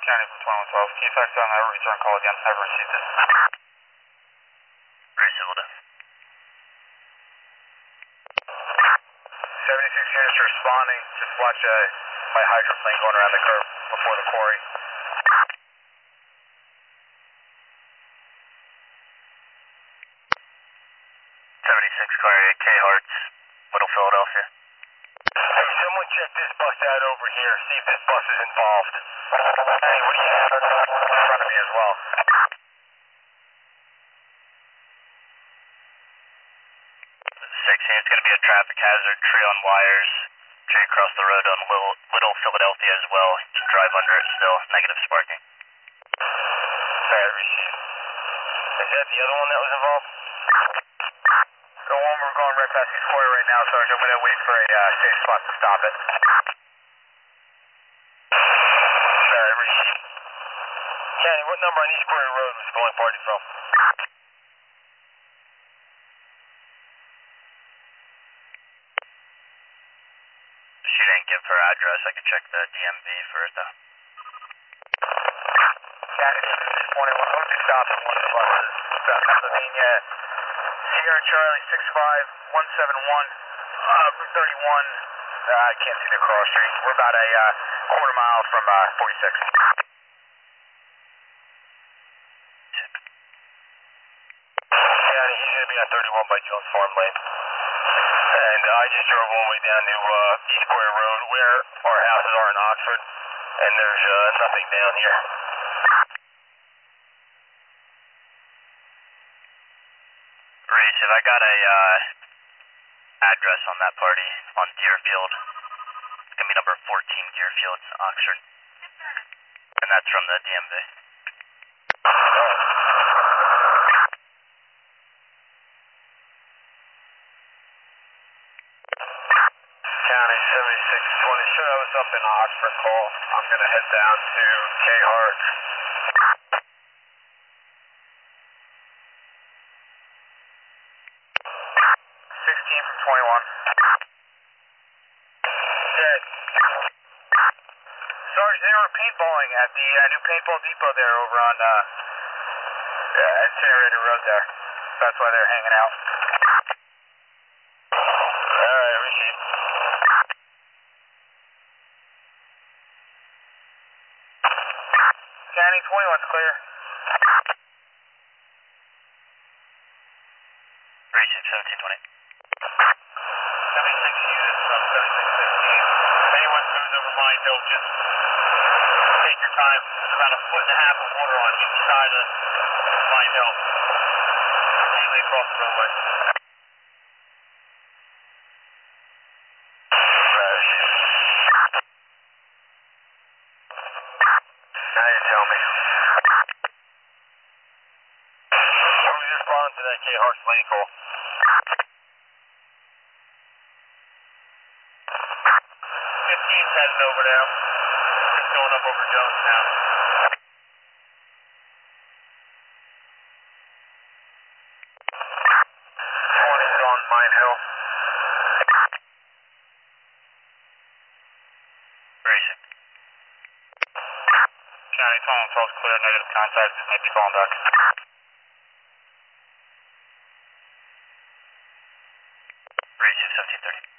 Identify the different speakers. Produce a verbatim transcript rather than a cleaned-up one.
Speaker 1: County from twenty-one twelve. T F X on the return call again. Never received it.
Speaker 2: Very civil to.
Speaker 1: seventy-six units responding. Just watch uh, my hydroplane going around the curve before the quarry.
Speaker 2: seventy-six car K Hearts, Little Philadelphia.
Speaker 1: Hey, someone check this bus out over here. See if this bus is involved. Hey, what do you have in front of me as well?
Speaker 2: six, it's going to be a traffic hazard, tree on wires, tree across the road on Little, Little Philadelphia as well. You can drive under it still, negative sparking.
Speaker 1: Bad receipt. Is that the other one that was involved? The one we're going right past the square right now, Sarge. I'm going to wait for a uh, safe spot to stop it. Bad receipt. Kenny, what number on East Square Road was the going party from?
Speaker 2: She didn't give her address. I could check the D M V for it though.
Speaker 1: Kenny, twenty-one. What's the stop at one of the buses? South Pennsylvania. Sierra Charlie six five one seven one, uh, Route thirty-one. Uh, I can't see the cross street. We're about a uh, quarter mile from uh, forty-six. County, he's going to be on thirty-one by Jones Farm Lane. And uh, I just drove all the way down to uh, East Square Road where our houses are in Oxford. And there's uh, nothing down here.
Speaker 2: Reese, if I got a uh, address on that party on Deerfield, it's going to be number fourteen Deerfield, Oxford. And that's from the D M V.
Speaker 1: County seventy-six twenty, sure I was up in Oxford call. I'm going to head down to K Hart. sixteen from twenty-one. Dead. Sarge, they were paintballing at the uh, new paintball depot there over on uh, uh, Incinerator Road there. That's why they're hanging out. Alright, receipt. County twenty-one's clear.
Speaker 2: Receipt seventeen twenty.
Speaker 1: seventy-six units from seventy-six fifteen. If anyone moves over Mine Hill, just take your time. There's about a foot and a half of water on each side of Mine Hill. Usually across the roadway. Now you tell me. Who's responding to that K Hart's lane call? fifteen's heading over there. Just going up over Jones now. twenty's on Mine Hill.
Speaker 2: Receipt.
Speaker 1: County twenty-one twelve's clear, negative contact. Might be calling back.
Speaker 2: Receipt seventeen thirty.